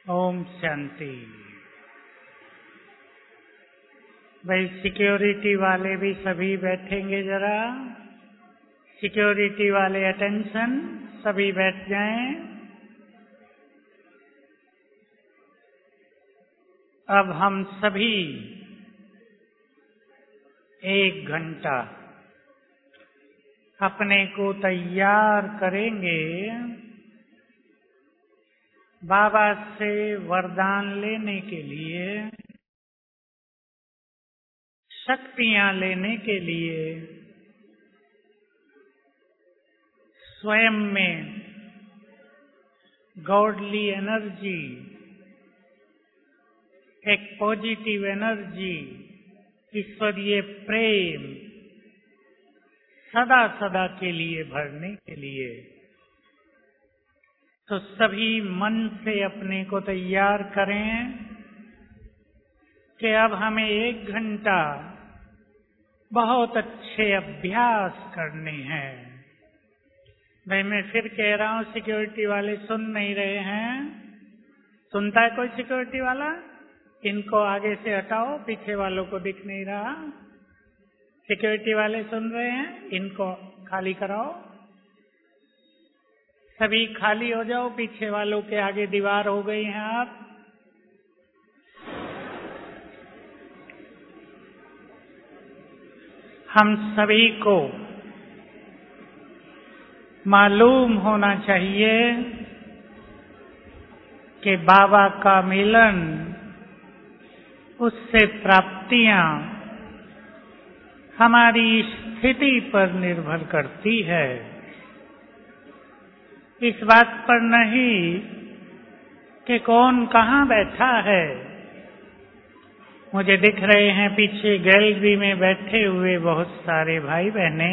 ओम शांति। भाई सिक्योरिटी वाले भी सभी बैठेंगे जरा। सिक्योरिटी वाले अटेंशन, सभी बैठ जाएं। अब हम सभी 1 घंटा अपने को तैयार करेंगे बाबा से वरदान लेने के लिए, शक्तियां लेने के लिए, स्वयं में गॉडली एनर्जी, एक पॉजिटिव एनर्जी, ईश्वरीय प्रेम सदा सदा के लिए भरने के लिए। तो सभी मन से अपने को तैयार करें कि अब हमें 1 घंटा बहुत अच्छे अभ्यास करने हैं। भाई मैं फिर कह रहा हूं, सिक्योरिटी वाले सुन नहीं रहे हैं। सुनता है कोई सिक्योरिटी वाला? इनको आगे से हटाओ, पीछे वालों को दिख नहीं रहा। सिक्योरिटी वाले सुन रहे हैं, इनको खाली कराओ। सभी खाली हो जाओ, पीछे वालों के आगे दीवार हो गई हैं आप। हम सभी को मालूम होना चाहिए कि बाबा का मिलन, उससे प्राप्तियां हमारी स्थिति पर निर्भर करती है। इस बात पर नहीं कि कौन कहाँ बैठा है। मुझे दिख रहे हैं पीछे गैलरी में बैठे हुए बहुत सारे भाई बहने।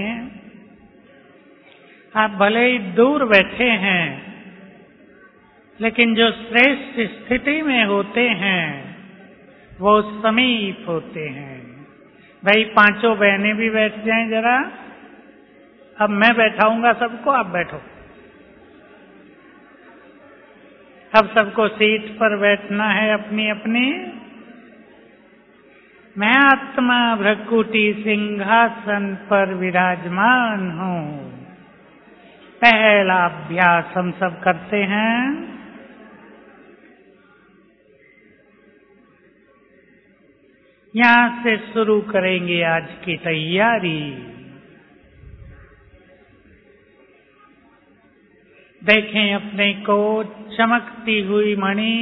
आप भले ही दूर बैठे हैं, लेकिन जो श्रेष्ठ स्थिति में होते हैं वो समीप होते हैं। भाई 5 बहनें भी बैठ जाएं जरा। अब मैं बैठाऊंगा सबको, आप बैठो। अब सबको सीट पर बैठना है अपनी अपनी। मैं आत्मा भ्रकुटी सिंहासन पर विराजमान हूँ। पहला अभ्यास हम सब करते हैं। यहाँ से शुरू करेंगे आज की तैयारी। देखें अपने को चमकती हुई मणि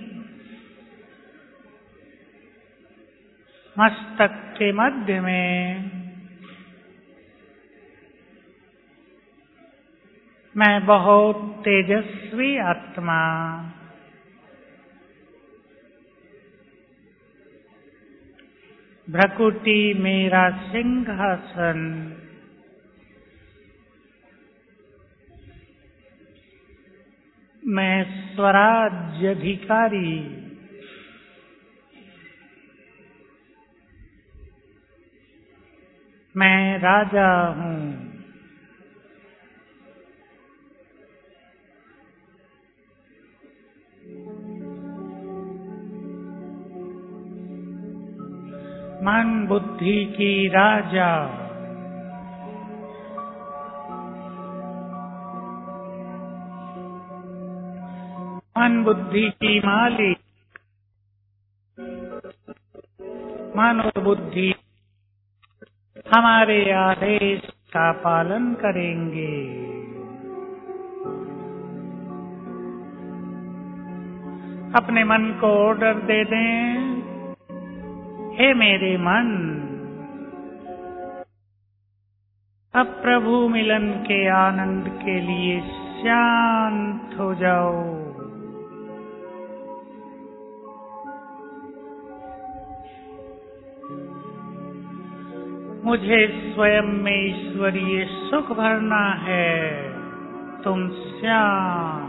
मस्तक के मध्य में। मैं बहुत तेजस्वी आत्मा, भ्रकुटी मेरा सिंहासन, मैं स्वराज्य अधिकारी, मैं राजा हूँ। मन बुद्धि की राजा, मन बुद्धि की मालिक, मन और बुद्धि हमारे आदेश का पालन करेंगे। अपने मन को ऑर्डर दे दें, हे मेरे मन, अब प्रभु मिलन के आनंद के लिए शांत हो जाओ। मुझे स्वयं में ईश्वरीय सुख भरना है। तुम शांत।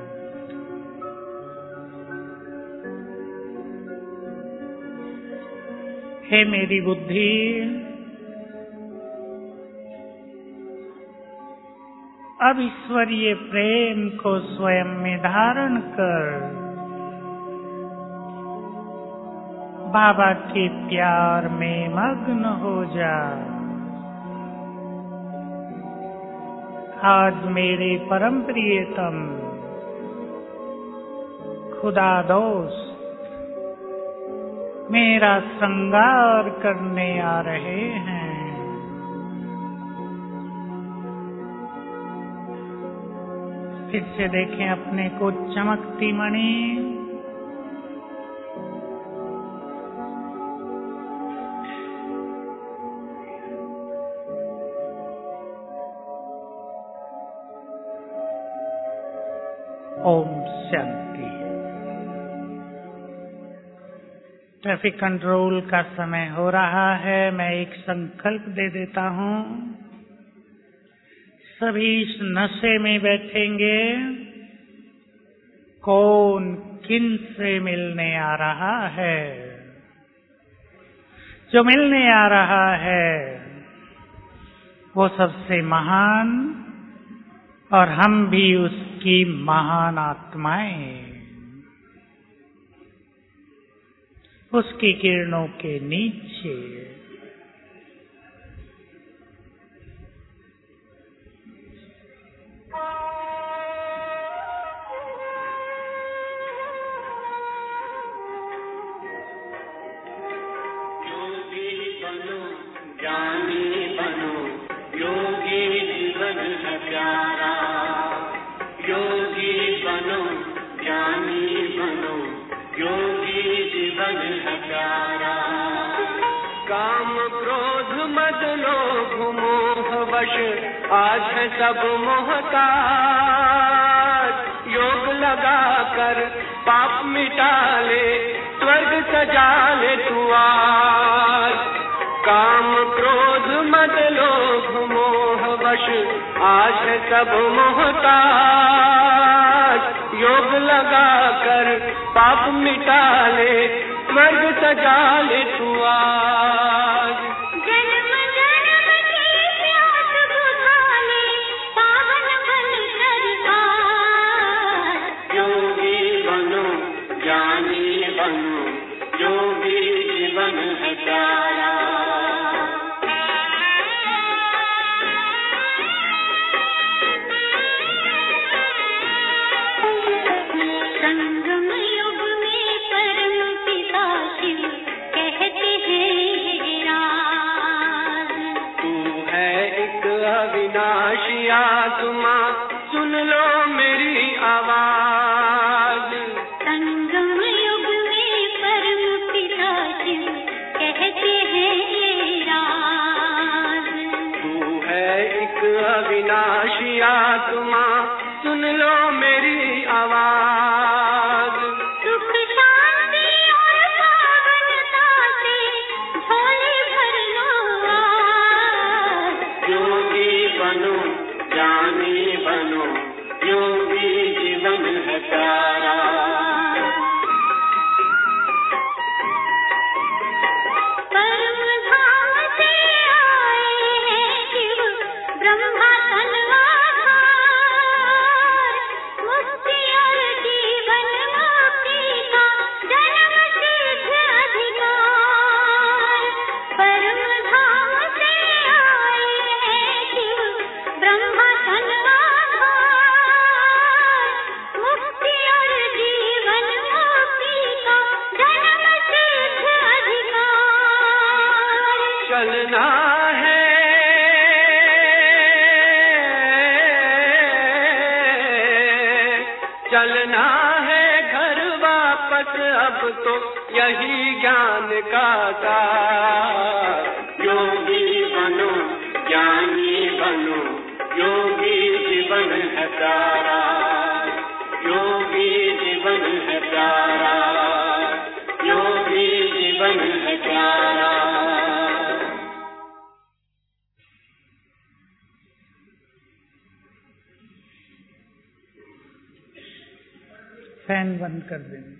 हे मेरी बुद्धि, अब ईश्वरीय प्रेम को स्वयं में धारण कर बाबा के प्यार में मग्न हो जा। आज मेरे परम प्रियतम खुदा दोस्त मेरा श्रृंगार करने आ रहे हैं। फिर से देखें अपने को चमकती मणि। ओम शांति। ट्रैफिक कंट्रोल का समय हो रहा है। मैं एक संकल्प दे देता हूं। सभी इस नशे में बैठेंगे। कौन किन से मिलने आ रहा है? जो मिलने आ रहा है वो सबसे महान, और हम भी उसकी महान आत्माएं, उसकी किरणों के नीचे। आज है सब मोहताज, योग लगा कर पाप मिटा ले, स्वर्ग सजा ले तू आज। काम क्रोध मद लोभ मोह वश आज है सब मोहताज, योग लगा कर पाप मिटा ले, स्वर्ग सजा ले तू आज। अविनाशी आत्मा सुन लो मेरी आवाज। संगम युग में परम पिता शिव कहते हैं ये राज। तू है एक अविनाशी आत्मा सुन लो मेरी आवाज। सुख शांति और पावनता से झोले भर लो आज। योगी बनो ज्ञानी बनो, योगी जीवन है प्यारा। परम धाम से आए हैं शिव ब्रह्मा तनवाधार, मुक्ति और जीवन मुक्ति का जन्म सिद्ध अधिकार। परम धाम से आए हैं शिव ब्रह्मा तनवाधार, मुक्ति और जीवन मुक्ति का जन्म सिद्ध अधिकार। चलना है चलना है घर वापस, अब तो यही ज्ञान का सार। योगी बनो ज्ञानी बनो, योगी जीवन है प्यारा। योगी जीवन है प्यारा, योगी जीवन है प्यारा। फैन बंद कर देंगे।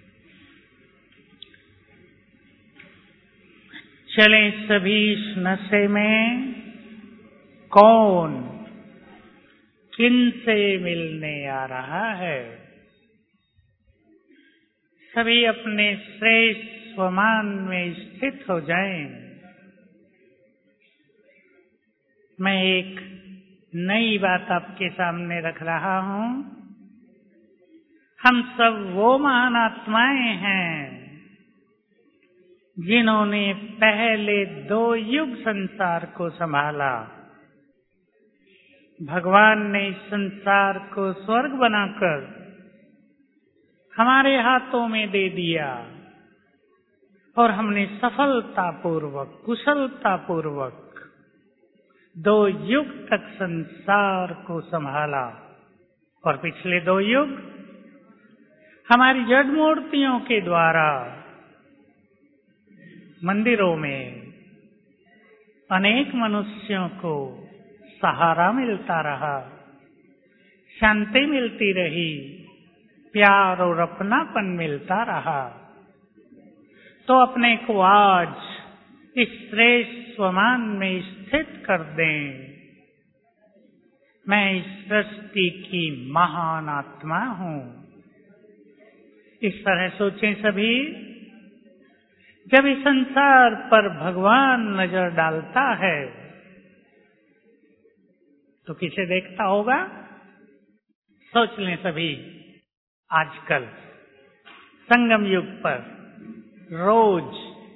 चलें सभी इस नशे में। कौन किन से मिलने आ रहा है? सभी अपने श्रेष्ठ स्वमान में स्थित हो जाएं। मैं एक नई बात आपके सामने रख रहा हूं। हम सब वो महान आत्माएं हैं जिन्होंने पहले 2 युग संसार को संभाला। भगवान ने इस संसार को स्वर्ग बनाकर हमारे हाथों में दे दिया और हमने सफलतापूर्वक, कुशलतापूर्वक 2 युग तक संसार को संभाला। और पिछले 2 युग हमारी जड़ मूर्तियों के द्वारा मंदिरों में अनेक मनुष्यों को सहारा मिलता रहा, शांति मिलती रही, प्यार और अपनापन मिलता रहा। तो अपने को आज इस श्रेष्ठ स्वमान में स्थित कर दें। मैं इस सृष्टि की महान आत्मा हूं। इस तरह सोचें सभी। जब इस संसार पर भगवान नजर डालता है तो किसे देखता होगा? सोच लें सभी। आजकल संगम युग पर रोज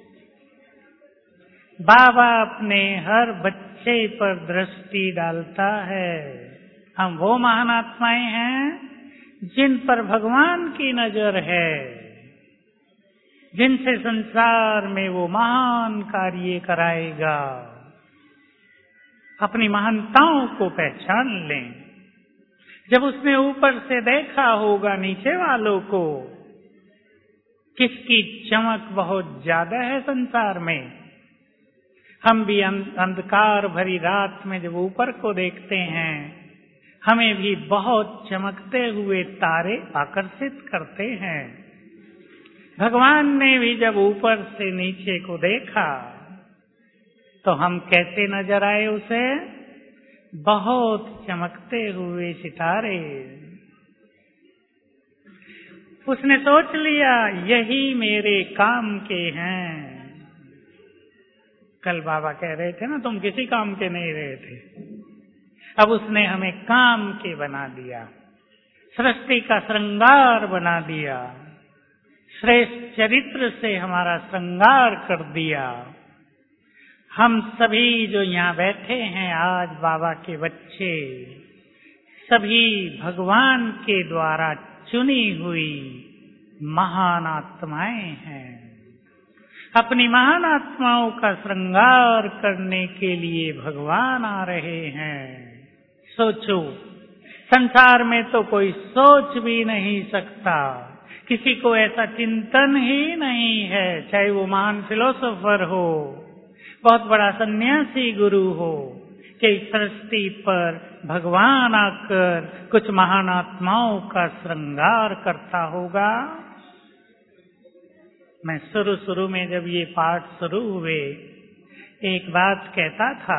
बाबा अपने हर बच्चे पर दृष्टि डालता है। हम वो महान आत्माएं हैं जिन पर भगवान की नजर है, जिनसे संसार में वो महान कार्य कराएगा। अपनी महानताओं को पहचान लें। जब उसने ऊपर से देखा होगा नीचे वालों को, किसकी चमक बहुत ज्यादा है संसार में। हम भी अंधकार भरी रात में जब ऊपर को देखते हैं, हमें भी बहुत चमकते हुए तारे आकर्षित करते हैं। भगवान ने भी जब ऊपर से नीचे को देखा तो हम कैसे नजर आए उसे? बहुत चमकते हुए सितारे। उसने सोच लिया यही मेरे काम के हैं। कल बाबा कह रहे थे ना, तुम किसी काम के नहीं रहे थे। अब उसने हमें काम के बना दिया, सृष्टि का श्रृंगार बना दिया, श्रेष्ठ चरित्र से हमारा श्रृंगार कर दिया। हम सभी जो यहाँ बैठे हैं आज बाबा के बच्चे, सभी भगवान के द्वारा चुनी हुई महान आत्माएं हैं। अपनी महान आत्माओं का श्रृंगार करने के लिए भगवान आ रहे हैं। सोचो, संसार में तो कोई सोच भी नहीं सकता, किसी को ऐसा चिंतन ही नहीं है, चाहे वो महान फिलोसोफर हो, बहुत बड़ा सन्यासी गुरु हो, कि इस सृष्टि पर भगवान आकर कुछ महान आत्माओं का श्रृंगार करता होगा। मैं शुरू में जब ये पाठ शुरू हुए एक बात कहता था,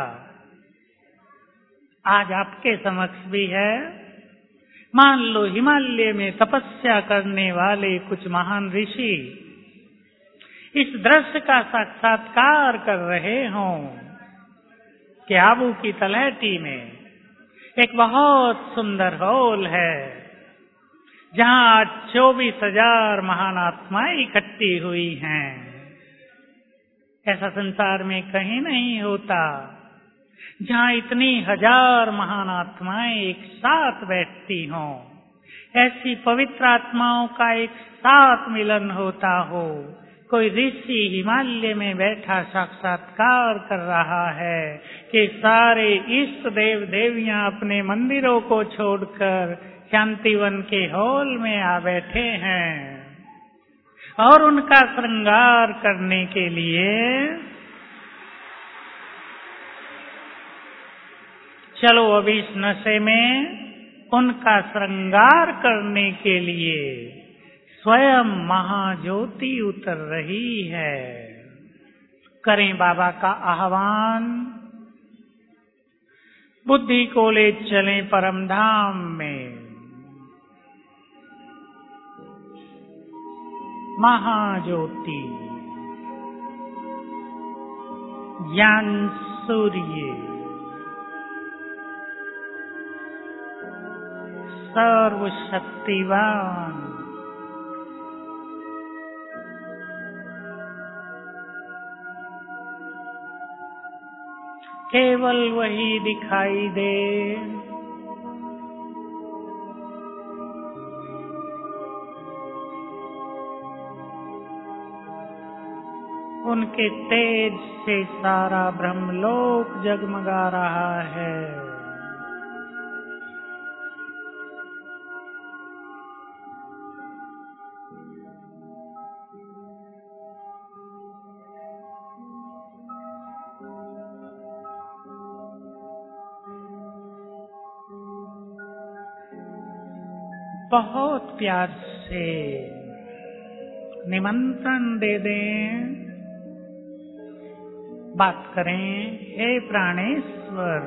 आज आपके समक्ष भी है। मान लो हिमालय में तपस्या करने वाले कुछ महान ऋषि इस दृश्य का साक्षात्कार कर रहे हों कि आबू की तलहटी में एक बहुत सुंदर हॉल है जहां 24,000 महान आत्माएं इकट्ठी हुई हैं। ऐसा संसार में कहीं नहीं होता जहां इतनी 1000 महान आत्माएं एक साथ बैठती हों, ऐसी पवित्र आत्माओं का एक साथ मिलन होता हो। कोई ऋषि हिमालय में बैठा साक्षात्कार कर रहा है कि सारे इष्ट देव देवियां अपने मंदिरों को छोड़कर शांतिवन के हॉल में आ बैठे हैं और उनका श्रृंगार करने के लिए चलो अब इस नशे में उनका श्रृंगार करने के लिए स्वयं महाज्योति उतर रही है। करें बाबा का आह्वान, बुद्धि को ले चलें परम धाम में। महाज्योति ज्ञान सूर्य, सर्वशक्तिवान, केवल वही दिखाई दे उनके तेज से सारा ब्रह्मलोक जगमगा रहा है। बहुत प्यार से निमंत्रण दे दें, बात करें। हे प्राणेश्वर,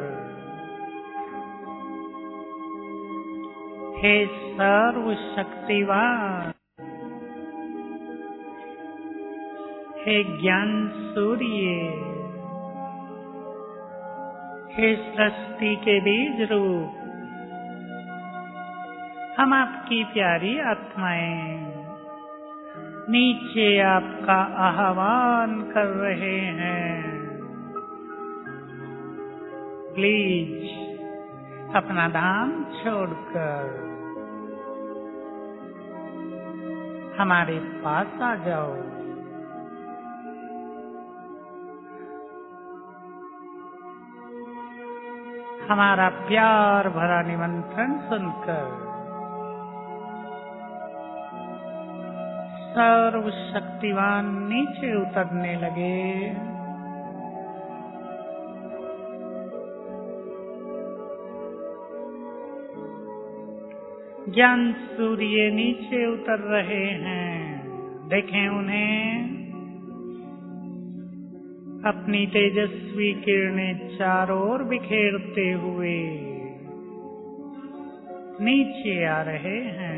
हे सर्वशक्तिवान, हे ज्ञान सूर्य, हे सृष्टि के बीज रूप, हम आपकी प्यारी आत्माएं नीचे आपका आह्वान कर रहे हैं। प्लीज अपना धाम छोड़कर हमारे पास आ जाओ। हमारा प्यार भरा निमंत्रण सुनकर सर्वशक्तिवान नीचे उतरने लगे। ज्ञान सूर्य नीचे उतर रहे हैं। देखें उन्हें, अपनी तेजस्वी किरणें चारों ओर बिखेरते हुए नीचे आ रहे हैं।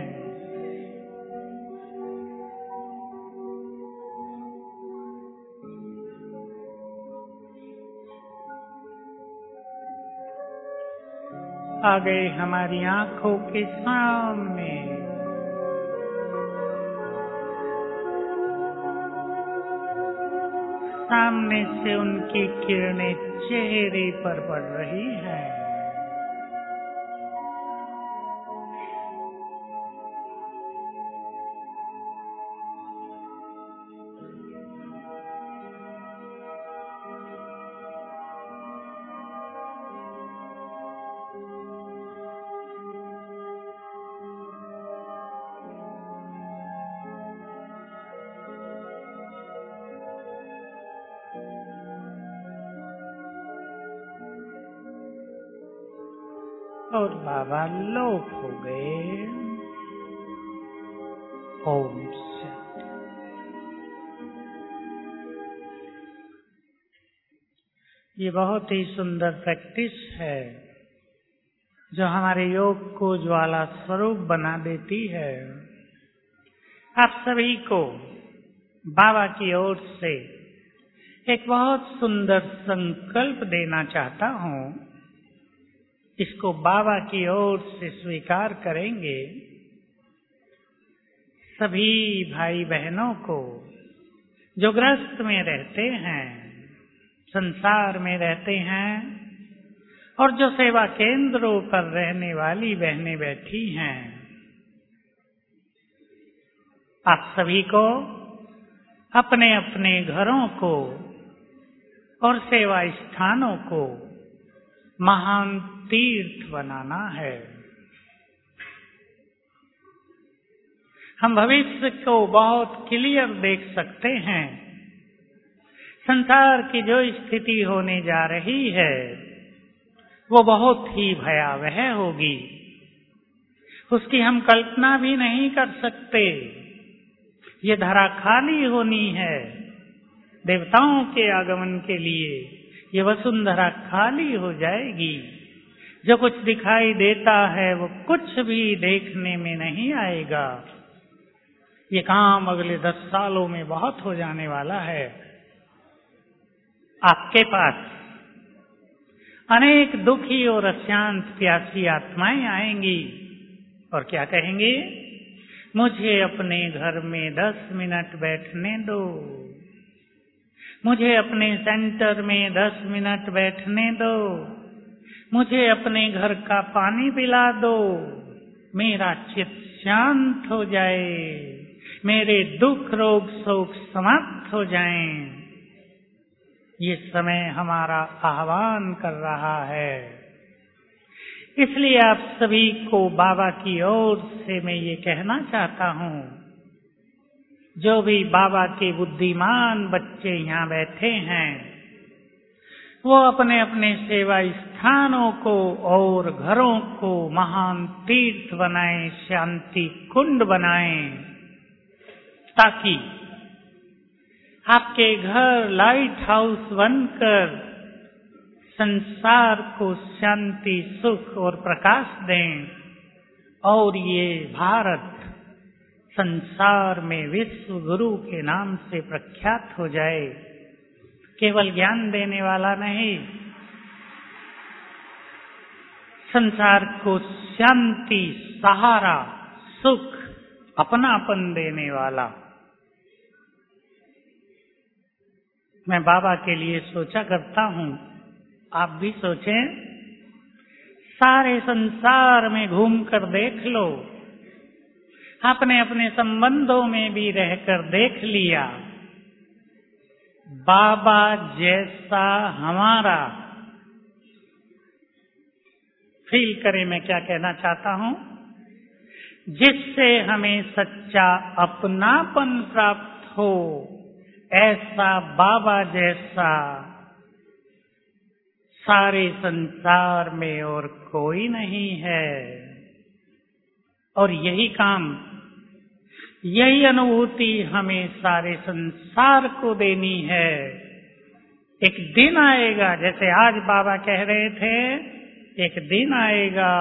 आ गए हमारी आंखों के सामने। सामने से उनकी किरणें चेहरे पर पड़ रही हैं। और बाबा लोप हो गए। ओम शांति। ये बहुत ही सुंदर प्रैक्टिस है जो हमारे योग को ज्वाला स्वरूप बना देती है। आप सभी को बाबा की ओर से एक बहुत सुंदर संकल्प देना चाहता हूँ। इसको बाबा की ओर से स्वीकार करेंगे। सभी भाई बहनों को जो ग्रस्त में रहते हैं, संसार में रहते हैं और जो सेवा केंद्रों पर रहने वाली बहनें बैठी हैं, आप सभी को अपने अपने घरों को और सेवा स्थानों को महान तीर्थ बनाना है। हम भविष्य को बहुत क्लियर देख सकते हैं। संसार की जो स्थिति होने जा रही है वो बहुत ही भयावह होगी। उसकी हम कल्पना भी नहीं कर सकते। ये धरा खाली होनी है। देवताओं के आगमन के लिए ये वसुंधरा खाली हो जाएगी। जो कुछ दिखाई देता है वो कुछ भी देखने में नहीं आएगा। ये काम अगले 10 सालों में बहुत हो जाने वाला है। आपके पास अनेक दुखी और अशांत प्यासी आत्माएं आएंगी और क्या कहेंगी? मुझे अपने घर में 10 मिनट बैठने दो, मुझे अपने सेंटर में 10 मिनट बैठने दो, मुझे अपने घर का पानी पिला दो, मेरा चित्त शांत हो जाए, मेरे दुख रोग शोक समाप्त हो जाएं। ये समय हमारा आह्वान कर रहा है। इसलिए आप सभी को बाबा की ओर से मैं ये कहना चाहता हूँ, जो भी बाबा के बुद्धिमान बच्चे यहाँ बैठे हैं, वो अपने अपने सेवा स्थानों को और घरों को महान तीर्थ बनाएं, शांति कुंड बनाएं, ताकि आपके घर लाइट हाउस बनकर संसार को शांति सुख और प्रकाश दें और ये भारत संसार में विश्व गुरु के नाम से प्रख्यात हो जाए। केवल ज्ञान देने वाला नहीं, संसार को शांति, सहारा, सुख, अपनापन देने वाला। मैं बाबा के लिए सोचा करता हूँ, आप भी सोचें। सारे संसार में घूमकर देख लो, अपने अपने संबंधों में भी रहकर देख लिया, बाबा जैसा हमारा फील करें। मैं क्या कहना चाहता हूँ, जिससे हमें सच्चा अपनापन प्राप्त हो, ऐसा बाबा जैसा सारे संसार में और कोई नहीं है। और यही काम, यही अनुभूति हमें सारे संसार को देनी है। एक दिन आएगा, जैसे आज बाबा कह रहे थे, एक दिन आएगा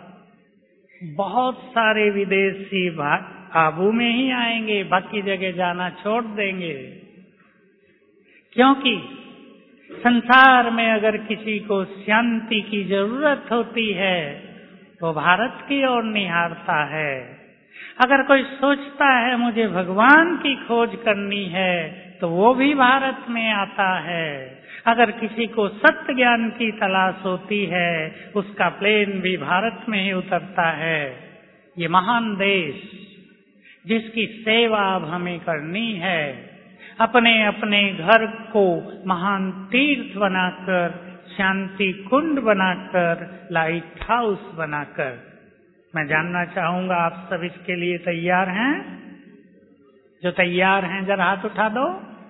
बहुत सारे विदेशी आबू में ही आएंगे, बाकी जगह जाना छोड़ देंगे। क्योंकि संसार में अगर किसी को शांति की जरूरत होती है तो भारत की ओर निहारता है। अगर कोई सोचता है मुझे भगवान की खोज करनी है तो वो भी भारत में आता है। अगर किसी को सत्य ज्ञान की तलाश होती है उसका प्लेन भी भारत में ही उतरता है। ये महान देश जिसकी सेवा अब हमें करनी है, अपने अपने घर को महान तीर्थ बनाकर, शांति कुंड बनाकर, लाइट हाउस बनाकर। मैं जानना चाहूंगा आप सब इसके लिए तैयार हैं? जो तैयार हैं जरा हाथ उठा दो।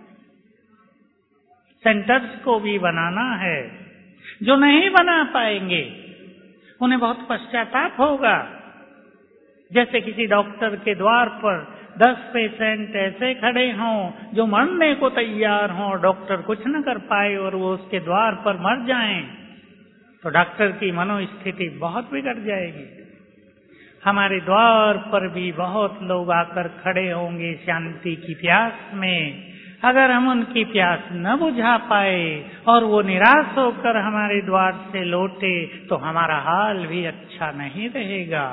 सेंटर्स को भी बनाना है। जो नहीं बना पाएंगे उन्हें बहुत पश्चाताप होगा। जैसे किसी डॉक्टर के द्वार पर 10 पेशेंट ऐसे खड़े हों जो मरने को तैयार हों, डॉक्टर कुछ न कर पाए और वो उसके द्वार पर मर जाएं, तो डॉक्टर की मनोस्थिति बहुत बिगड़ जाएगी। हमारे द्वार पर भी बहुत लोग आकर खड़े होंगे शांति की प्यास में। अगर हम उनकी प्यास न बुझा पाए और वो निराश होकर हमारे द्वार से लौटे तो हमारा हाल भी अच्छा नहीं रहेगा।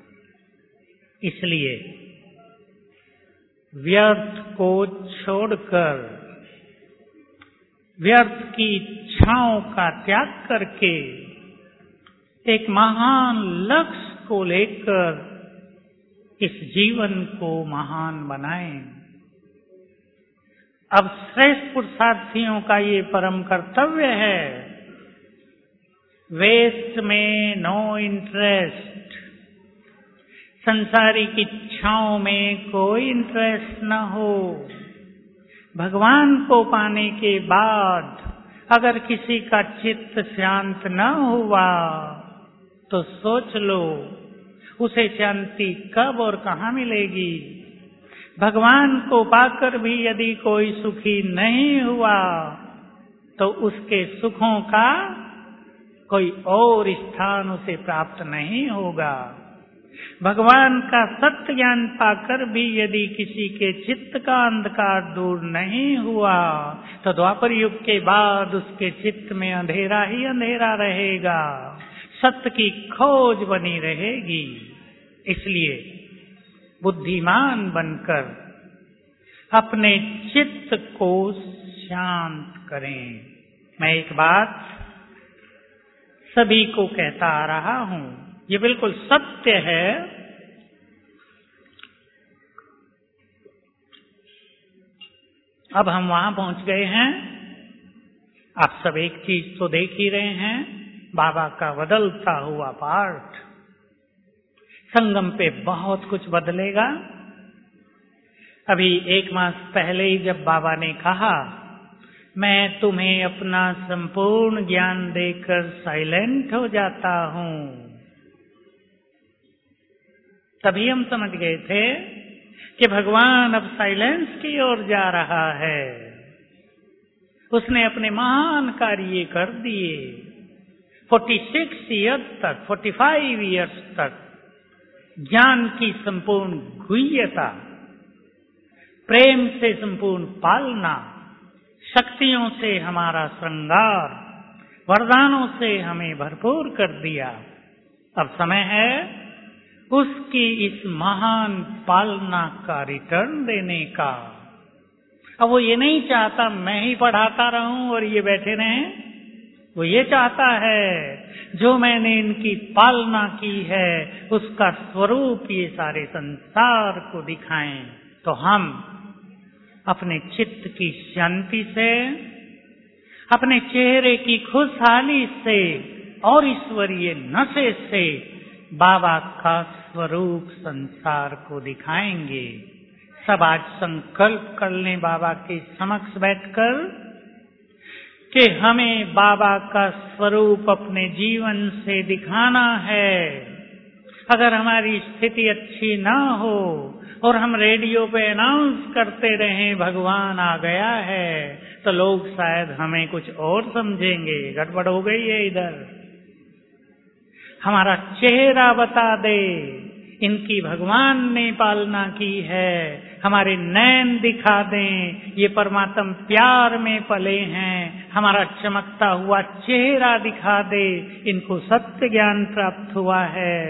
इसलिए व्यर्थ को छोड़कर, व्यर्थ की इच्छाओं का त्याग करके एक महान लक्ष्य को लेकर इस जीवन को महान बनाएं। अब श्रेष्ठ पुरुषार्थियों का ये परम कर्तव्य है, वेस्ट में नो इंटरेस्ट। संसारिक इच्छाओं में कोई इंटरेस्ट न हो। भगवान को पाने के बाद अगर किसी का चित्त शांत न हुआ तो सोच लो उसे शांति कब और कहाँ मिलेगी। भगवान को पाकर भी यदि कोई सुखी नहीं हुआ तो उसके सुखों का कोई और स्थान उसे प्राप्त नहीं होगा। भगवान का सत्य ज्ञान पाकर भी यदि किसी के चित्त का अंधकार दूर नहीं हुआ तो द्वापर युग के बाद उसके चित्त में अंधेरा ही अंधेरा रहेगा, सत्य की खोज बनी रहेगी। इसलिए बुद्धिमान बनकर अपने चित्त को शांत करें। मैं एक बात सभी को कहता आ रहा हूं, ये बिल्कुल सत्य है। अब हम वहां पहुंच गए हैं। आप सब एक चीज तो देख ही रहे हैं, बाबा का बदलता हुआ पाठ। संगम पे बहुत कुछ बदलेगा। अभी 1 मास पहले ही जब बाबा ने कहा मैं तुम्हें अपना संपूर्ण ज्ञान देकर साइलेंट हो जाता हूं, तभी हम समझ गए थे कि भगवान अब साइलेंस की ओर जा रहा है। उसने अपने महान कार्य कर दिए। 46 ईयर्स तक, 45 ईयर्स तक ज्ञान की संपूर्ण गुह्यता, प्रेम से संपूर्ण पालना, शक्तियों से हमारा श्रृंगार, वरदानों से हमें भरपूर कर दिया। अब समय है उसकी इस महान पालना का रिटर्न देने का। अब वो ये नहीं चाहता मैं ही पढ़ाता रहूं और ये बैठे रहें। वो ये चाहता है जो मैंने इनकी पालना की है उसका स्वरूप ये सारे संसार को दिखाएं। तो हम अपने चित्त की शांति से, अपने चेहरे की खुशहाली से और ईश्वरीय नशे से बाबा का स्वरूप संसार को दिखाएंगे। सब आज संकल्प कर लें बाबा के समक्ष बैठकर कि हमें बाबा का स्वरूप अपने जीवन से दिखाना है। अगर हमारी स्थिति अच्छी ना हो और हम रेडियो पे अनाउंस करते रहें भगवान आ गया है, तो लोग शायद हमें कुछ और समझेंगे, गड़बड़ हो गई है इधर। हमारा चेहरा बता दे इनकी भगवान ने पालना की है, हमारे नैन दिखा दें ये परमात्म प्यार में पले हैं, हमारा चमकता हुआ चेहरा दिखा दे इनको सत्य ज्ञान प्राप्त हुआ है।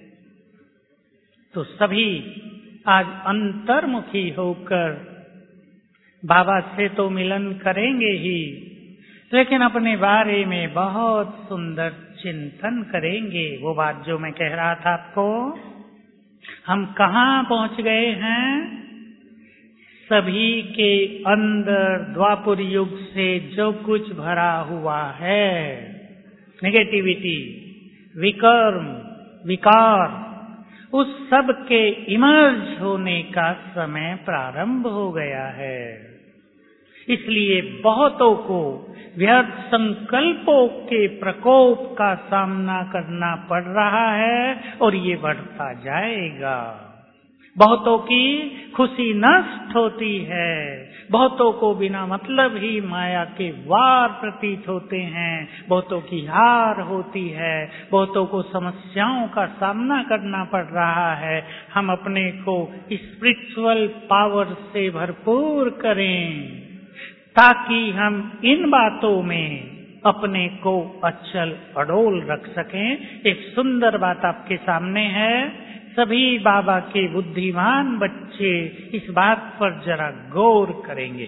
तो सभी आज अंतर्मुखी होकर बाबा से तो मिलन करेंगे ही, लेकिन अपने बारे में बहुत सुंदर चिंतन करेंगे। वो बात जो मैं कह रहा था आपको, हम कहाँ पहुंच गए हैं? सभी के अंदर द्वापर युग से जो कुछ भरा हुआ है, नेगेटिविटी, विकर्म, विकार, उस सब के इमर्ज होने का समय प्रारंभ हो गया है। इसलिए बहुतों को व्यर्थ संकल्पों के प्रकोप का सामना करना पड़ रहा है और ये बढ़ता जाएगा। बहुतों की खुशी नष्ट होती है, बहुतों को बिना मतलब ही माया के वार प्रतीत होते हैं, बहुतों की हार होती है, बहुतों को समस्याओं का सामना करना पड़ रहा है। हम अपने को स्पिरिचुअल पावर से भरपूर करें ताकि हम इन बातों में अपने को अचल अडोल रख सकें। एक सुंदर बात आपके सामने है, सभी बाबा के बुद्धिमान बच्चे इस बात पर जरा गौर करेंगे।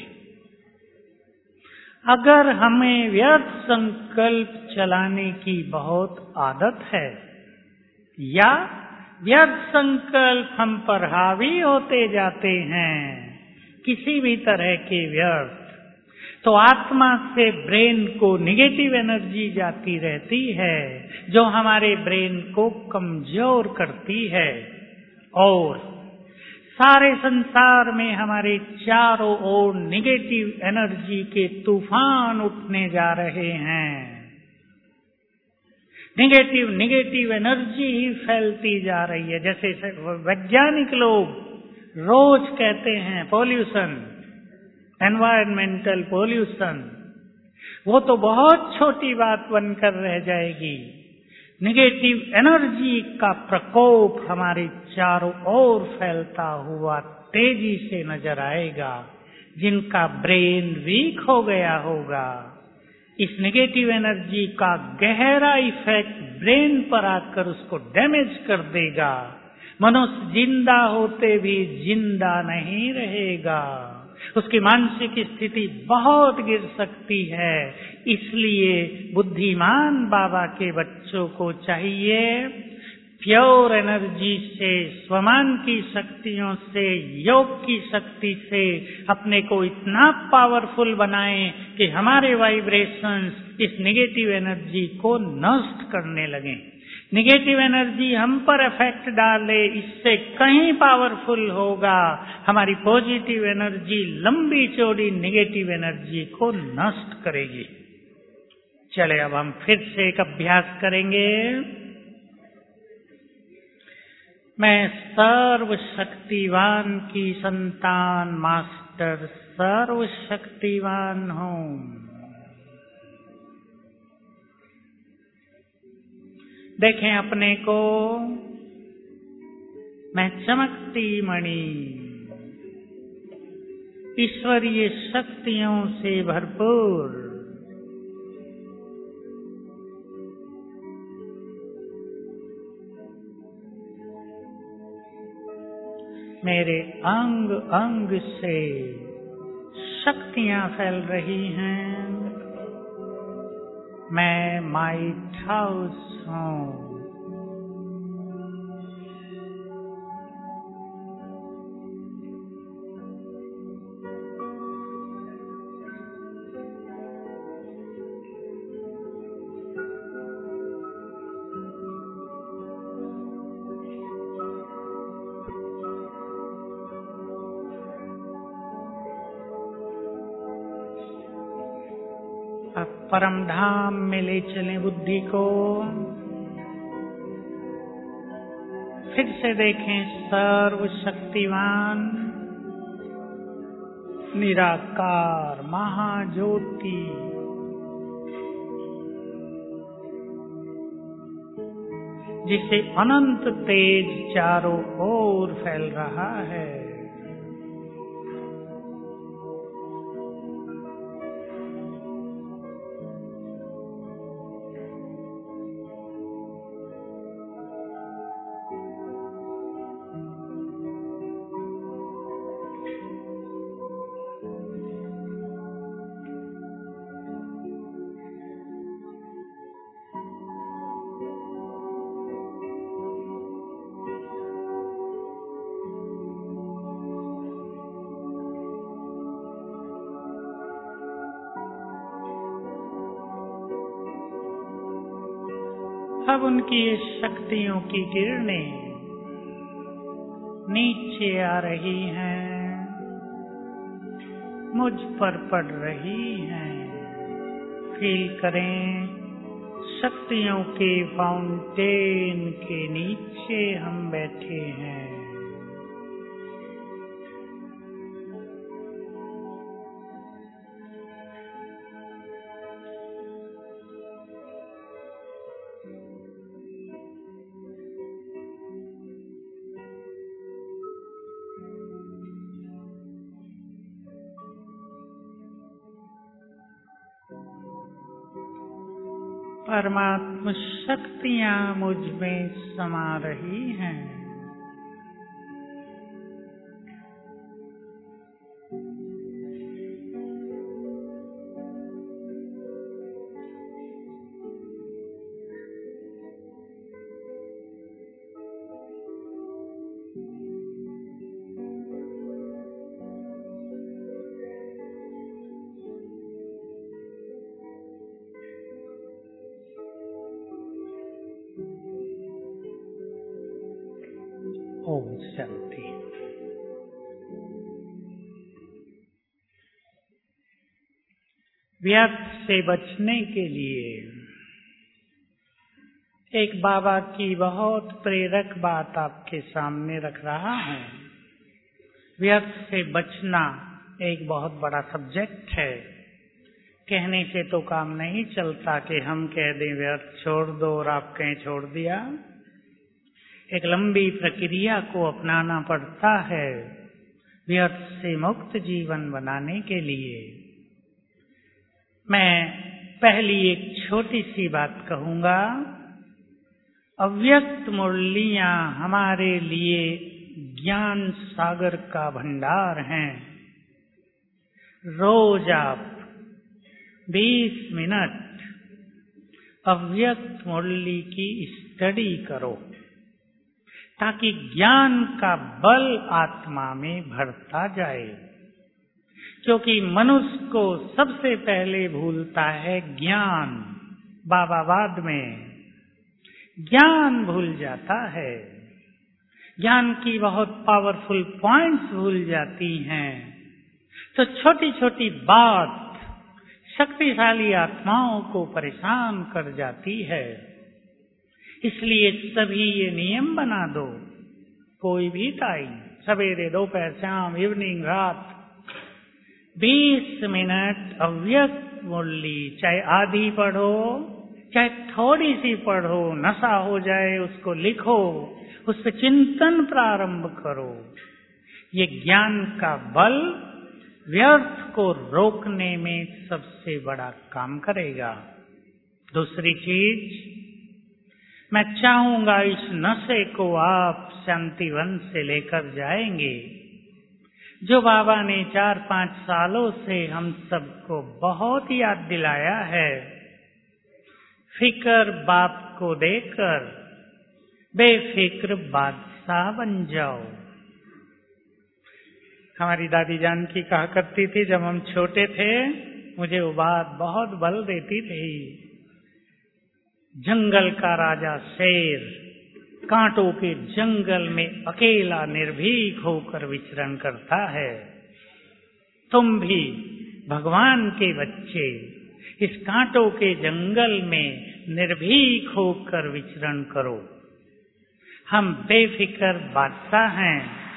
अगर हमें व्यर्थ संकल्प चलाने की बहुत आदत है या व्यर्थ संकल्प हम पर हावी होते जाते हैं, किसी भी तरह के व्यर्थ, तो आत्मा से ब्रेन को निगेटिव एनर्जी जाती रहती है जो हमारे ब्रेन को कमजोर करती है और सारे संसार में हमारे चारों ओर निगेटिव एनर्जी के तूफान उठने जा रहे हैं। निगेटिव एनर्जी ही फैलती जा रही है। जैसे वैज्ञानिक लोग रोज कहते हैं पॉल्यूशन, एनवायरमेंटल पॉल्यूशन, वो तो बहुत छोटी बात बनकर रह जाएगी। नेगेटिव एनर्जी का प्रकोप हमारे चारों ओर फैलता हुआ तेजी से नजर आएगा। जिनका ब्रेन वीक हो गया होगा, इस नेगेटिव एनर्जी का गहरा इफेक्ट ब्रेन पर आकर उसको डैमेज कर देगा। मनुष्य जिंदा होते भी जिंदा नहीं रहेगा। उसकी मानसिक स्थिति बहुत गिर सकती है। इसलिए बुद्धिमान बाबा के बच्चों को चाहिए प्योर एनर्जी से, स्वमान की शक्तियों से, योग की शक्ति से अपने को इतना पावरफुल बनाएं कि हमारे वाइब्रेशंस इस नेगेटिव एनर्जी को नष्ट करने लगें। नेगेटिव एनर्जी हम पर इफेक्ट डाले, इससे कहीं पावरफुल होगा। हमारी पॉजिटिव एनर्जी लंबी चौड़ी नेगेटिव एनर्जी को नष्ट करेगी। चले अब हम फिर से एक अभ्यास करेंगे। मैं सर्वशक्तिवान की संतान मास्टर सर्वशक्तिवान हूँ। देखें अपने को, मैं चमकती मणि ईश्वरीय शक्तियों से भरपूर मेरे अंग अंग से शक्तियां फैल रही हैं। मैं माइट हाउस हूँ। परम धाम में ले चलें बुद्धि को। फिर से देखें सर्वशक्तिवान निराकार महाज्योति जिसे अनंत तेज चारों ओर फैल रहा है। अब उनकी शक्तियों की किरणें नीचे आ रही हैं, मुझ पर पड़ रही हैं। फील करें शक्तियों के फाउंटेन के नीचे हम बैठे हैं। परमात्मा शक्तियां मुझ में समा रही हैं। ओम शांति। व्यर्थ से बचने के लिए एक बाबा की बहुत प्रेरक बात आपके सामने रख रहा हूं। व्यर्थ से बचना एक बहुत बड़ा सब्जेक्ट है कहने से तो काम नहीं चलता कि हम कह दें व्यर्थ छोड़ दो और आप कहें छोड़ दिया। एक लंबी प्रक्रिया को अपनाना पड़ता है व्यर्थ से मुक्त जीवन बनाने के लिए। मैं पहली एक छोटी सी बात कहूंगा। अव्यक्त मुरलियां हमारे लिए ज्ञान सागर का भंडार हैं। रोज आप 20 मिनट अव्यक्त मुरली की स्टडी करो ताकि ज्ञान का बल आत्मा में भरता जाए, क्योंकि मनुष्य को सबसे पहले भूलता है ज्ञान। बाबा बाद में ज्ञान भूल जाता है, ज्ञान की बहुत पावरफुल पॉइंट्स भूल जाती हैं। तो छोटी छोटी बात शक्तिशाली आत्माओं को परेशान कर जाती है। इसलिए सभी ये नियम बना दो, कोई भी टाइम, सवेरे, दोपहर, शाम, इवनिंग, रात, 20 मिनट अव्यक्त मुरली, चाहे आधी पढ़ो चाहे थोड़ी सी पढ़ो, नशा हो जाए उसको लिखो, उस पर चिंतन प्रारंभ करो। ये ज्ञान का बल व्यर्थ को रोकने में सबसे बड़ा काम करेगा। दूसरी चीज, मैं चाहूंगा इस नशे को आप शांतिवन से लेकर जाएंगे, जो बाबा ने 4-5 सालों से हम सबको बहुत याद दिलाया है। फिक्र बाप को देकर बेफिक्र बादशाह बन जाओ। हमारी दादी जानकी कहा करती थी, जब हम छोटे थे मुझे वो बात बहुत बल देती थी। जंगल का राजा शेर कांटों के जंगल में अकेला निर्भीक होकर विचरण करता है। तुम भी भगवान के बच्चे इस कांटों के जंगल में निर्भीक होकर विचरण करो। हम बेफिक्र बादशाह हैं,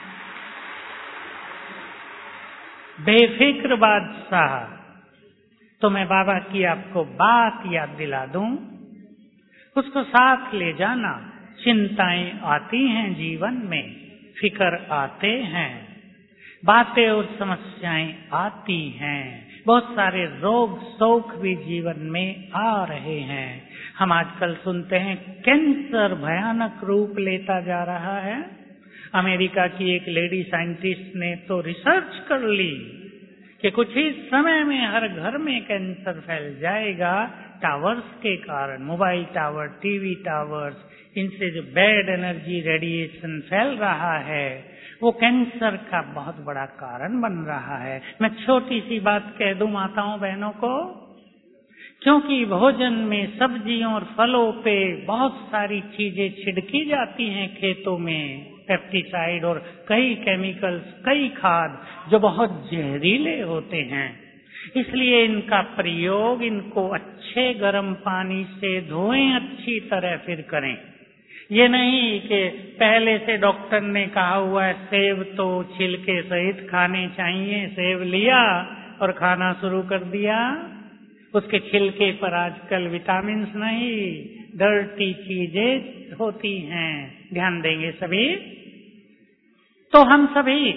बेफिक्र बादशाह। तो मैं बाबा की आपको बात याद दिला दूं, उसको साथ ले जाना। चिंताएं आती हैं जीवन में, फिक्र आते हैं, बातें और समस्याएं आती हैं, बहुत सारे रोग शोक भी जीवन में आ रहे हैं। हम आजकल सुनते हैं कैंसर भयानक रूप लेता जा रहा है। अमेरिका की एक लेडी साइंटिस्ट ने तो रिसर्च कर ली कि कुछ ही समय में हर घर में कैंसर फैल जाएगा, टावर्स के कारण। मोबाइल टावर, टीवी टावर्स, इनसे जो बैड एनर्जी रेडिएशन फैल रहा है वो कैंसर का बहुत बड़ा कारण बन रहा है। मैं छोटी सी बात कह दूं माताओं बहनों को, क्योंकि भोजन में सब्जियों और फलों पे बहुत सारी चीजें छिड़की जाती हैं खेतों में, पेस्टिसाइड और कई केमिकल्स, कई खाद जो बहुत जहरीले होते हैं। इसलिए इनका प्रयोग, इनको अच्छे गर्म पानी से धोएं अच्छी तरह, फिर करें। ये नहीं कि पहले से डॉक्टर ने कहा हुआ है सेब तो छिलके सहित खाने चाहिए, सेब लिया और खाना शुरू कर दिया। उसके छिलके पर आजकल विटामिन नहीं, डर्टी चीजें होती हैं। ध्यान देंगे सभी। तो हम सभी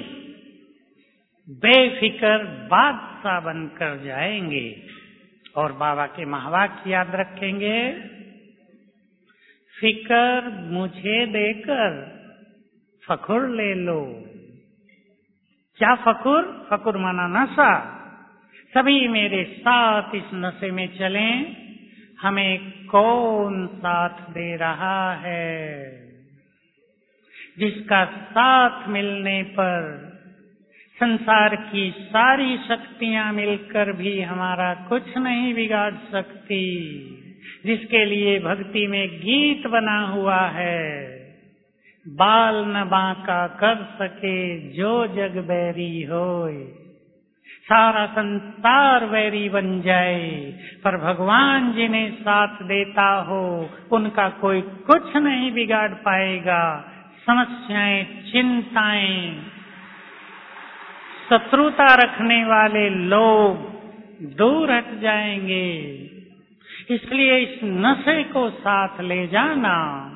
बेफिक्र बादशाह बनकर जाएंगे और बाबा के महावाक्य याद रखेंगे। फिक्र मुझे देकर फखुर ले लो। क्या फखुर? फखुर माना नशा। सभी मेरे साथ इस नशे में चलें। हमें कौन साथ दे रहा है? जिसका साथ मिलने पर संसार की सारी शक्तियां मिलकर भी हमारा कुछ नहीं बिगाड़ सकती, जिसके लिए भक्ति में गीत बना हुआ है, बाल न बांका कर सके जो जग बैरी होए। सारा संसार वैरी बन जाए पर भगवान जिन्हें साथ देता हो उनका कोई कुछ नहीं बिगाड़ पाएगा। समस्याएं, चिंताएं, शत्रुता रखने वाले लोग दूर हट जाएंगे। इसलिए इस नशे को साथ ले जाना।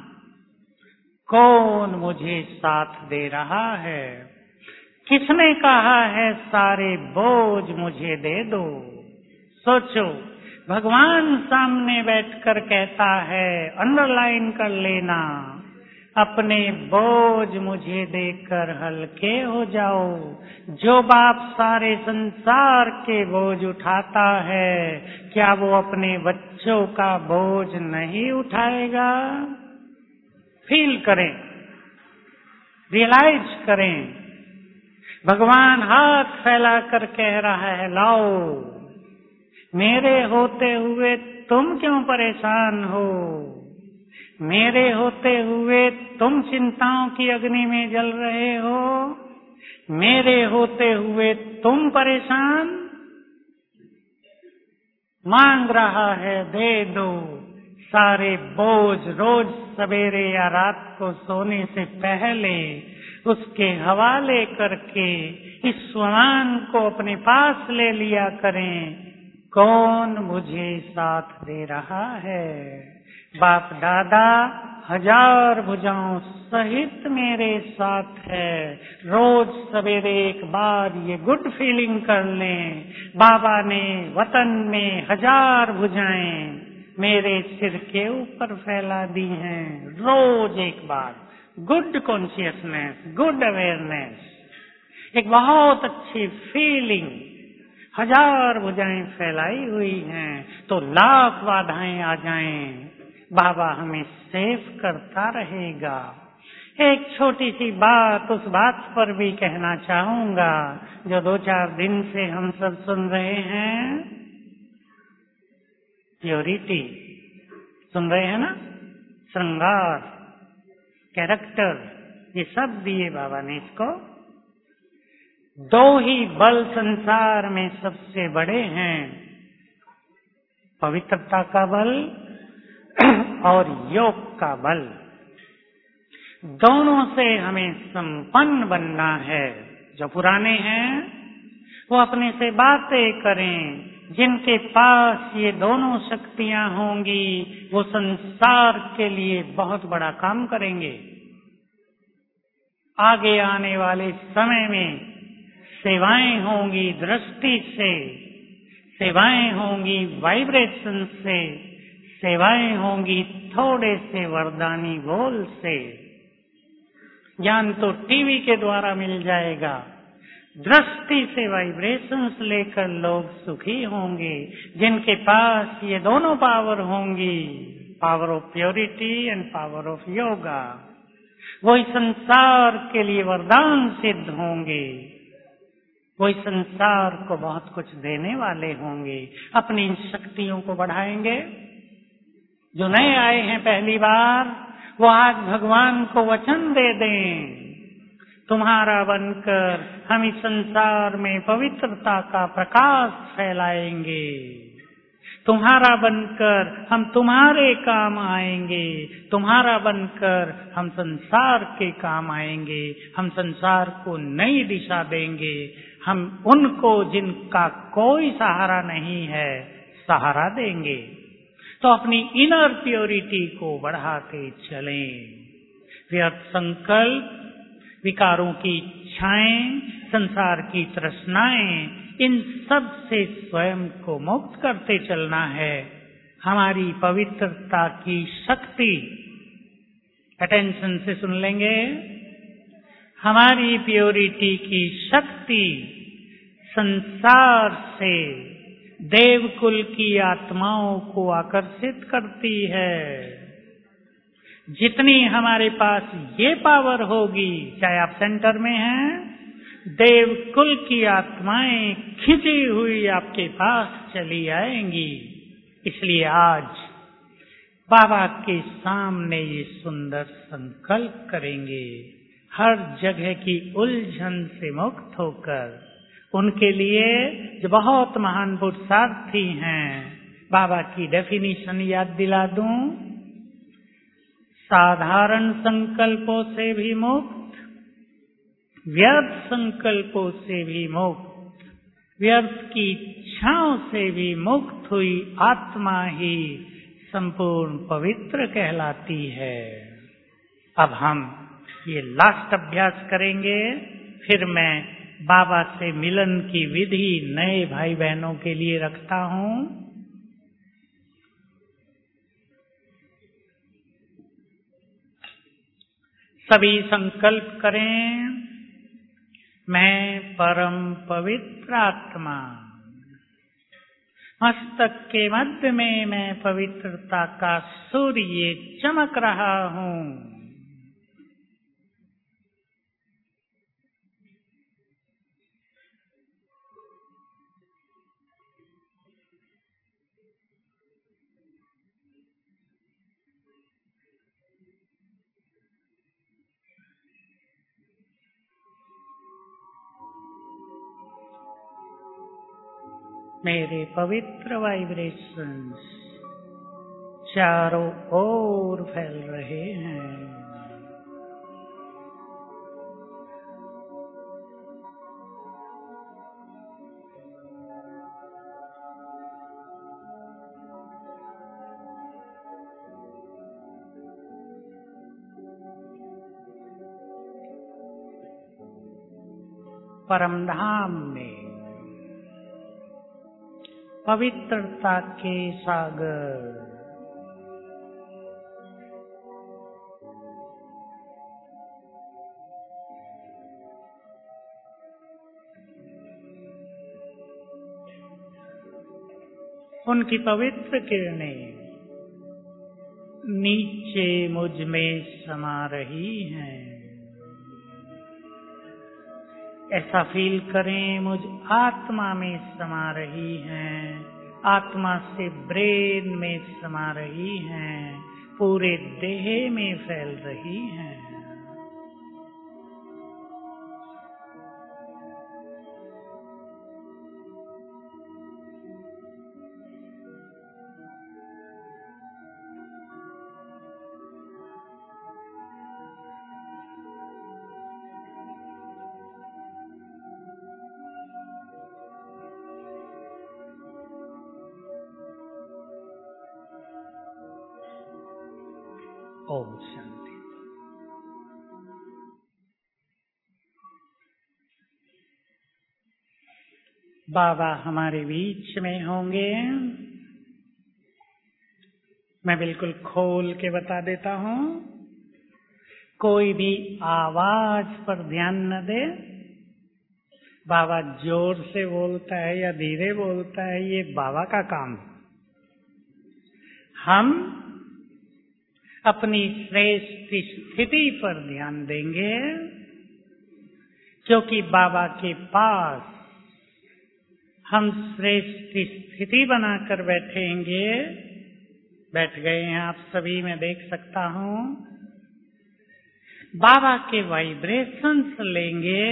कौन मुझे साथ दे रहा है? किसने कहा है सारे बोझ मुझे दे दो? सोचो, भगवान सामने बैठकर कहता है, अंडरलाइन कर लेना, अपने बोझ मुझे देकर हल्के हो जाओ। जो बाप सारे संसार के बोझ उठाता है, क्या वो अपने बच्चों का बोझ नहीं उठाएगा? फील करें, रियलाइज करें। भगवान हाथ फैलाकर कह रहा है, लाओ, मेरे होते हुए तुम क्यों परेशान हो? मेरे होते हुए तुम चिंताओं की अग्नि में जल रहे हो? मेरे होते हुए तुम परेशान? मांग रहा है, दे दो सारे बोझ। रोज सवेरे या रात को सोने से पहले उसके हवाले करके इस स्वमान को अपने पास ले लिया करें। कौन मुझे साथ दे रहा है? बाप दादा हजार भुजाओं सहित मेरे साथ है। रोज सवेरे एक बार ये गुड फीलिंग कर लें, बाबा ने वतन में हजार भुजाएं मेरे सिर के ऊपर फैला दी हैं। रोज एक बार गुड कॉन्शियसनेस, गुड अवेयरनेस, एक बहुत अच्छी फीलिंग। हजार भुजाएं फैलाई हुई हैं तो लाख बाधाएं आ जाएं, बाबा हमें सेफ करता रहेगा। एक छोटी सी बात उस बात पर भी कहना चाहूंगा जो 2-4 दिन से हम सब सुन रहे हैं। प्योरिटी सुन रहे हैं ना, श्रृंगार, कैरेक्टर, ये सब दिए बाबा ने इसको। 2 ही बल संसार में सबसे बड़े हैं, पवित्रता का बल और योग का बल। दोनों से हमें संपन्न बनना है। जो पुराने हैं वो अपने से बातें करें। जिनके पास ये दोनों शक्तियां होंगी वो संसार के लिए बहुत बड़ा काम करेंगे। आगे आने वाले समय में सेवाएं होंगी दृष्टि से, सेवाएं होंगी वाइब्रेशन से, सेवाएं होंगी थोड़े से वरदानी बोल से। ज्ञान तो टीवी के द्वारा मिल जाएगा, दृष्टि से वाइब्रेशंस लेकर लोग सुखी होंगे। जिनके पास ये दोनों पावर होंगी, power of purity and power of yoga, वही संसार के लिए वरदान सिद्ध होंगे। वही संसार को बहुत कुछ देने वाले होंगे। अपनी इन शक्तियों को बढ़ाएंगे। जो नए आए हैं पहली बार, वो आज भगवान को वचन दे दें, तुम्हारा बनकर हम इस संसार में पवित्रता का प्रकाश फैलाएंगे। तुम्हारा बनकर हम तुम्हारे काम आएंगे। तुम्हारा बनकर हम संसार के काम आएंगे। हम संसार को नई दिशा देंगे। हम उनको जिनका कोई सहारा नहीं है सहारा देंगे। तो अपनी इनर प्योरिटी को बढ़ाते चलें। व्यर्थ संकल्प, विकारों की इच्छाएं, संसार की तृष्णाएं, इन सब से स्वयं को मुक्त करते चलना है। हमारी पवित्रता की शक्ति, अटेंशन से सुन लेंगे, हमारी प्योरिटी की शक्ति संसार से देवकुल की आत्माओं को आकर्षित करती है। जितनी हमारे पास ये पावर होगी, चाहे आप सेंटर में हैं, देवकुल की आत्माएं खिंची हुई आपके पास चली आएंगी। इसलिए आज बाबा के सामने ये सुंदर संकल्प करेंगे, हर जगह की उलझन से मुक्त होकर। उनके लिए जो बहुत महान पुरुषार्थी हैं, बाबा की डेफिनेशन याद दिला दूं, साधारण संकल्पों से भी मुक्त, व्यर्थ संकल्पों से भी मुक्त, व्यर्थ की इच्छाओं से भी मुक्त हुई आत्मा ही संपूर्ण पवित्र कहलाती है। अब हम ये लास्ट अभ्यास करेंगे, फिर मैं बाबा से मिलन की विधि नए भाई बहनों के लिए रखता हूं। सभी संकल्प करें, मैं परम पवित्र आत्मा, मस्तक के मध्य में मैं पवित्रता का सूर्य चमक रहा हूं। मेरे पवित्र वाइब्रेशंस चारों ओर फैल रहे हैं। परमधाम में पवित्रता के सागर, उनकी पवित्र किरणें नीचे मुझ में समा रही हैं। ऐसा फील करें मुझ आत्मा में समा रही हैं, आत्मा से ब्रेन में समा रही हैं, पूरे देह में फैल रही हैं। ओम शांति। बाबा हमारे बीच में होंगे। मैं बिल्कुल खोल के बता देता हूं, कोई भी आवाज पर ध्यान न दे। बाबा जोर से बोलता है या धीरे बोलता है, ये बाबा का काम। हम अपनी श्रेष्ठ स्थिति पर ध्यान देंगे, क्योंकि बाबा के पास हम श्रेष्ठ स्थिति बनाकर बैठेंगे। बैठ गए हैं आप सभी, मैं देख सकता हूं। बाबा के वाइब्रेशंस लेंगे,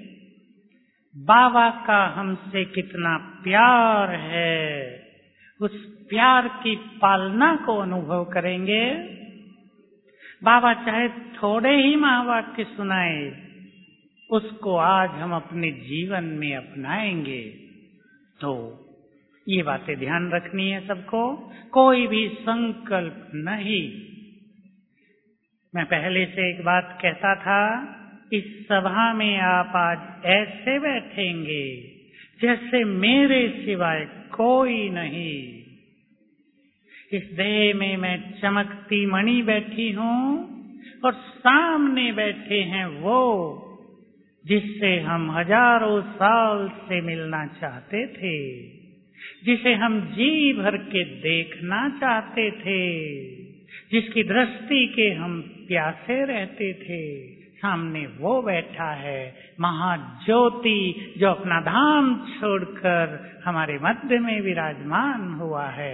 बाबा का हमसे कितना प्यार है, उस प्यार की पालना को अनुभव करेंगे। बाबा चाहे थोड़े ही महावाक्य सुनाए, उसको आज हम अपने जीवन में अपनाएंगे। तो ये बातें ध्यान रखनी है सबको, कोई भी संकल्प नहीं। मैं पहले से एक बात कहता था, इस सभा में आप आज ऐसे बैठेंगे जैसे मेरे सिवाय कोई नहीं। इस देह में मैं चमकती मणि बैठी हूं और सामने बैठे हैं वो जिससे हम हजारों साल से मिलना चाहते थे, जिसे हम जी भर के देखना चाहते थे, जिसकी दृष्टि के हम प्यासे रहते थे। सामने वो बैठा है, महाज्योति, जो अपना धाम छोड़कर हमारे मध्य में विराजमान हुआ है।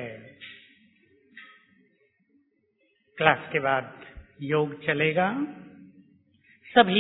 क्लास के बाद योग चलेगा। सभी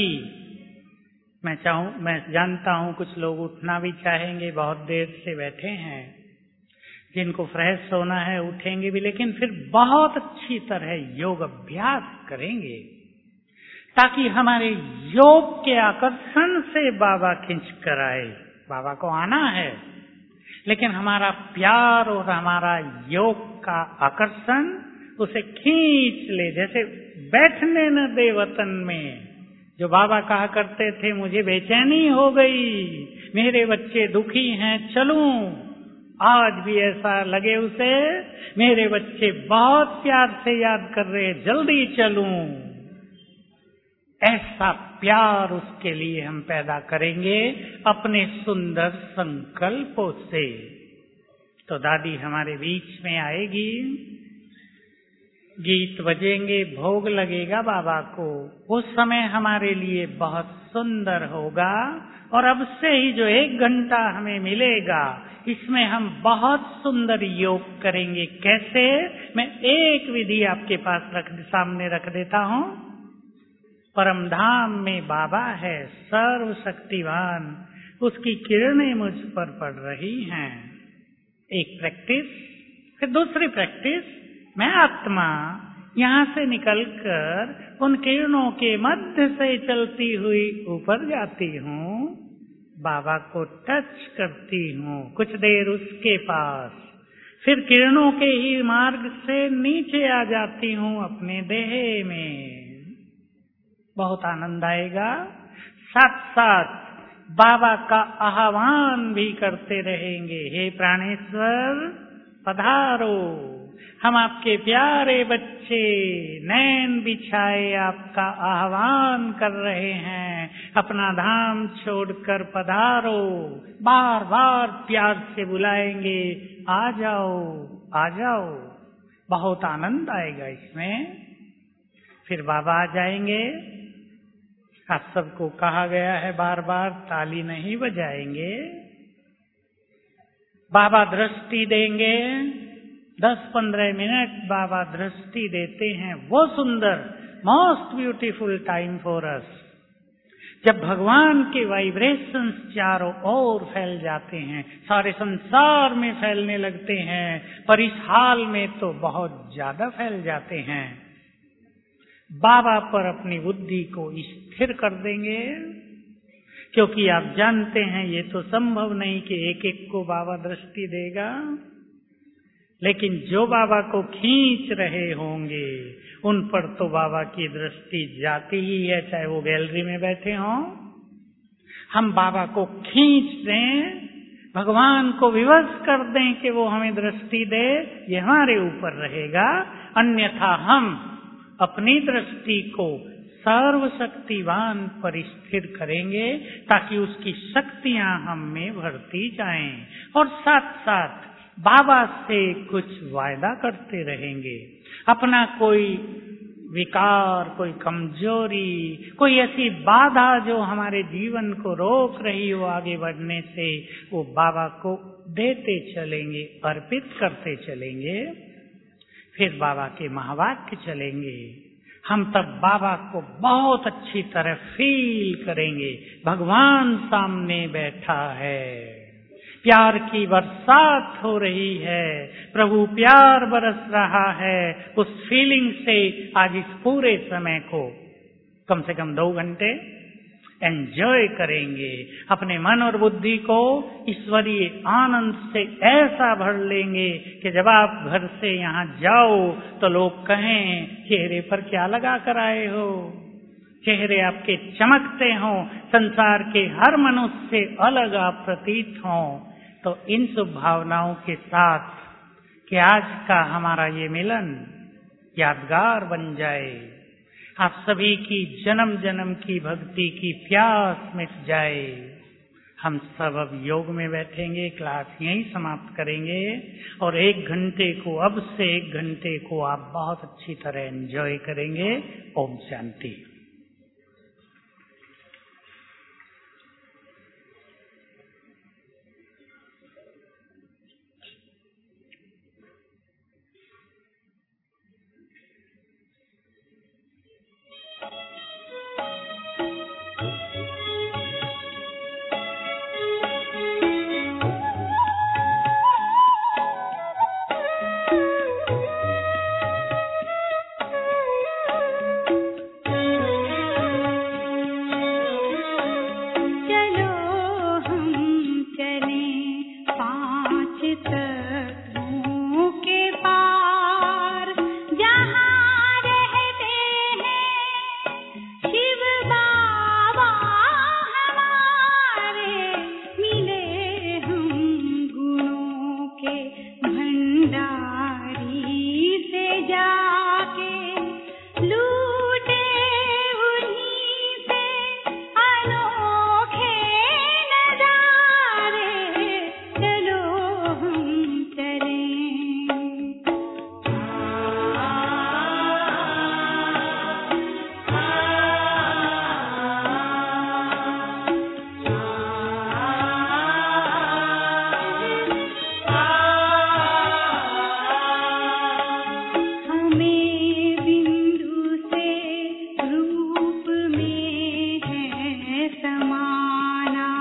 मैं जानता हूं कुछ लोग उठना भी चाहेंगे, बहुत देर से बैठे हैं। जिनको फ्रेश होना है उठेंगे भी, लेकिन फिर बहुत अच्छी तरह योग अभ्यास करेंगे ताकि हमारे योग के आकर्षण से बाबा खींच कर आए। बाबा को आना है, लेकिन हमारा प्यार और हमारा योग का आकर्षण उसे खींच ले। जैसे बैठने न दे वतन में, जो बाबा कहा करते थे मुझे बेचैनी हो गई, मेरे बच्चे दुखी हैं, चलूं। आज भी ऐसा लगे उसे, मेरे बच्चे बहुत प्यार से याद कर रहे, जल्दी चलूं। ऐसा प्यार उसके लिए हम पैदा करेंगे अपने सुंदर संकल्पों से। तो दादी हमारे बीच में आएगी, गीत बजेंगे, भोग लगेगा बाबा को। उस समय हमारे लिए बहुत सुंदर होगा। और अब से ही जो 1 घंटा हमें मिलेगा, इसमें हम बहुत सुंदर योग करेंगे। कैसे? मैं एक विधि आपके पास सामने रख देता हूं। परम धाम में बाबा है सर्वशक्तिवान, उसकी किरणें मुझ पर पड़ रही हैं। एक प्रैक्टिस, फिर दूसरी प्रैक्टिस, मैं आत्मा यहां से निकलकर उन किरणों के मध्य से चलती हुई ऊपर जाती हूँ, बाबा को टच करती हूँ कुछ देर उसके पास, फिर किरणों के ही मार्ग से नीचे आ जाती हूँ अपने देह में। बहुत आनंद आएगा। साथ साथ बाबा का आह्वान भी करते रहेंगे, हे प्राणेश्वर पधारो, हम आपके प्यारे बच्चे नैन बिछाए आपका आह्वान कर रहे हैं, अपना धाम छोड़कर पधारो। बार बार प्यार से बुलाएंगे, आ जाओ आ जाओ। बहुत आनंद आएगा इसमें। फिर बाबा आ जाएंगे। आप सबको कहा गया है बार बार, ताली नहीं बजाएंगे। बाबा दृष्टि देंगे, 10-15 मिनट बाबा दृष्टि देते हैं। वो सुंदर, most beautiful time for us, जब भगवान के वाइब्रेशंस चारों ओर फैल जाते हैं, सारे संसार में फैलने लगते हैं, पर इस हाल में तो बहुत ज्यादा फैल जाते हैं। बाबा पर अपनी बुद्धि को स्थिर कर देंगे, क्योंकि आप जानते हैं ये तो संभव नहीं कि एक एक को बाबा दृष्टि देगा, लेकिन जो बाबा को खींच रहे होंगे उन पर तो बाबा की दृष्टि जाती ही है, चाहे वो गैलरी में बैठे हों। हम बाबा को खींच दें, भगवान को विवश कर दें कि वो हमें दृष्टि दे, ये हमारे ऊपर रहेगा। अन्यथा हम अपनी दृष्टि को सर्वशक्तिवान पर स्थिर करेंगे, ताकि उसकी शक्तियां हम में भरती जाएं। और साथ साथ बाबा से कुछ वायदा करते रहेंगे। अपना कोई विकार, कोई कमजोरी, कोई ऐसी बाधा जो हमारे जीवन को रोक रही हो आगे बढ़ने से, वो बाबा को देते चलेंगे, अर्पित करते चलेंगे। फिर बाबा के महावाक्य चलेंगे। हम तब बाबा को बहुत अच्छी तरह फील करेंगे, भगवान सामने बैठा है, प्यार की बरसात हो रही है, प्रभु प्यार बरस रहा है। उस फीलिंग से आज इस पूरे समय को कम से कम 2 घंटे एंजॉय करेंगे। अपने मन और बुद्धि को ईश्वरीय आनंद से ऐसा भर लेंगे कि जब आप घर से यहाँ जाओ तो लोग कहें, चेहरे पर क्या लगा कर आए हो, चेहरे आपके चमकते हों, संसार के हर मनुष्य से अलग आप प्रतीत हों। तो इन शुभ भावनाओं के साथ कि आज का हमारा ये मिलन यादगार बन जाए, आप सभी की जन्म जन्म की भक्ति की प्यास मिट जाए। हम सब अब योग में बैठेंगे, क्लास यहीं समाप्त करेंगे और 1 घंटे को, अब से 1 घंटे को आप बहुत अच्छी तरह एंजॉय करेंगे। ओम शांति। समाना।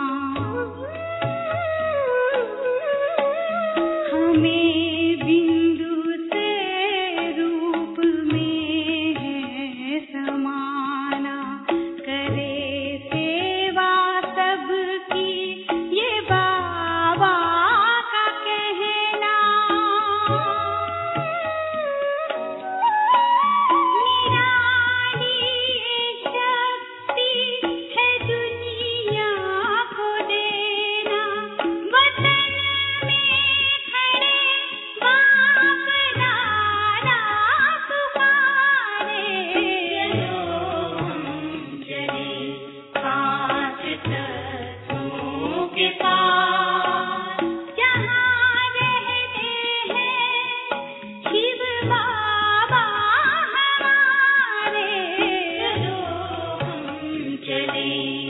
हमें बिंदु से रूप में है समाना। करे सेवा सबकी ये बाबा का कहना। निराली शक्ति है दुनिया को देना। वतन में खड़े बाप दादा पुकारे। चलो हम चले पांच तत्वों के पार। जहाँ रहते हैं शिव बाबा हमारे। चलो हम चले।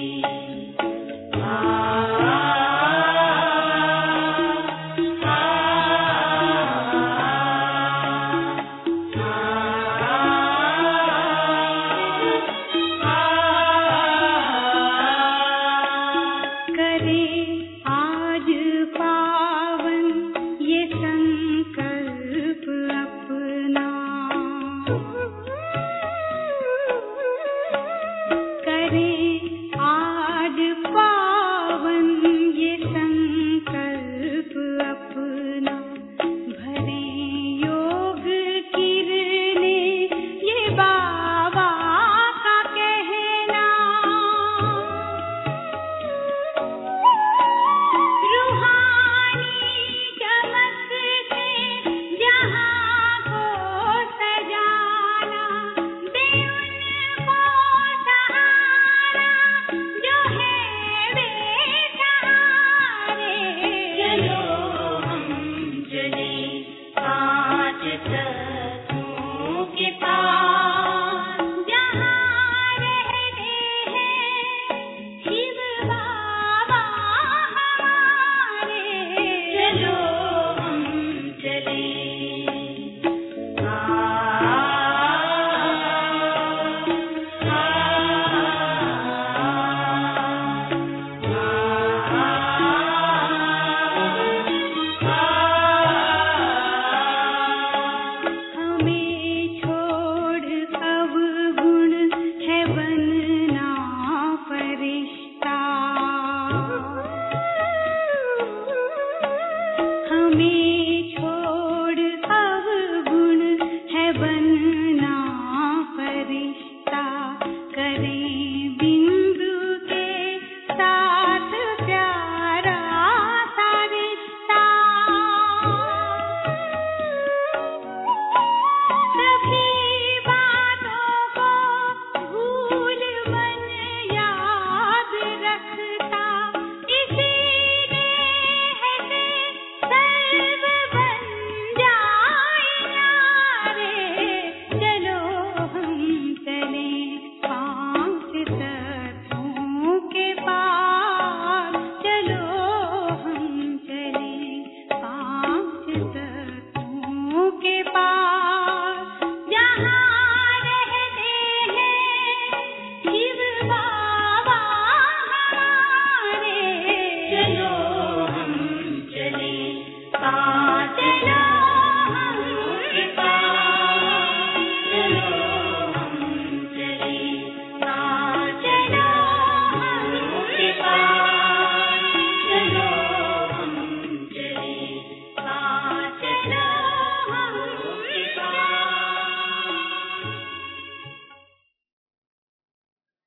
करें आज पावन ये संकल्प अपना। करें आज पावन ये संकल्प अपना। भरें योग किरणें ये बाबा का कहना। रूहानी चमक से जहां को सजाना। दे उनको सहारा जो है बेसहारे। चलो हम चले पांच तत्वों के पार। जहाँ रहते हैं शिव बाबा हमारे। चलो हम चले। हमें छोड़ अवगुण है बनना फरिश्ता। हमें छोड़ अवगुण है बनना फरिश्ता। करें बिंदु के साथ प्यारा सा रिश्ता। सभी बातों को भूल मन याद रखना।